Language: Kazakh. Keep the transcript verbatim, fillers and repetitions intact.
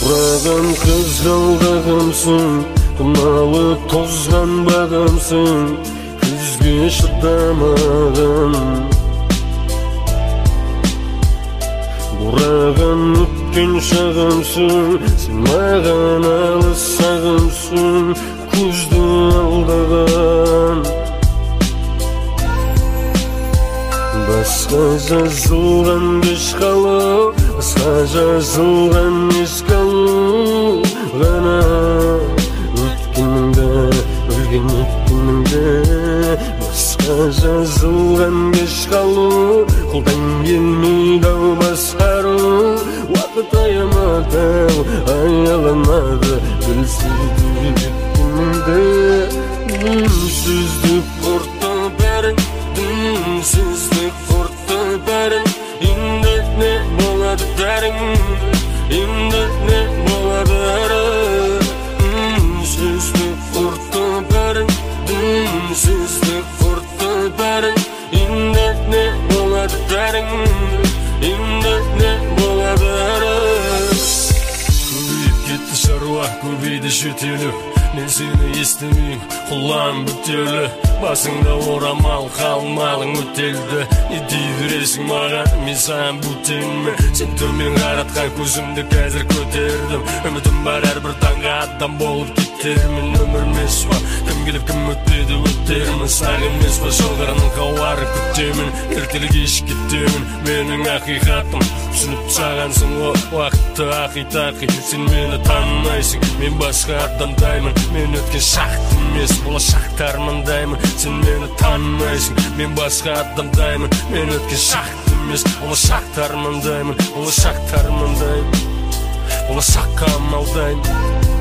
Бураган кызгылдыгымсың, кынаlı тозган багымсың, күзгө шыдамаган. Бураган өткөн шагымсың, сен маган алыс сагымсың, күздү алдаган. Басқа жазылған кеш қалу, басқа жазылған ес қалу ғана. Өткеніңді, өлген өткеніңді, басқа жазылған кеш қалу, қолдан келмейді ау басқару. Уақыт аямады, аяламады, білсейді өткеніңді. Үнсіздік құртты бәрін, үнсіздік құртты бәрін. Енді не болады бәрің, енді не болады әрі. Үнсіздік құртты бәрін, үнсіздік құртты бәрін. Енді не болады бәрің, енді не болады әрі. Көбейіп кетті шаруа, көбейді шөтелі. Мен сені естімейм, құлан бүтелі. Басыңда орамал, қалмалың өтелді. Не дей бересің маған, мен саған бүтенме? Сен төмен қаратқан көзімді қазір көтердім. Үмітім бар әрбір таңға адам болып кетермін. Өмір емес па, кім келіп кім өтпеді өтермін. Сақ емес па, жолдарының қауары күтемін. Ертелі кеш кетемін, менің ақиқатым. Түсініп сағансың о, уақытты ақи-тақи. Сен мені танымайсың, мен басқа адамдаймын. Мен өткен шақты емес, болашақты армандаймын. Сен мені танымайсың, мен басқа адамдаймын. Мен өткен шақты емес, болашақты армандаймын. Болашақты армандаймын, болашаққа амалдаймын.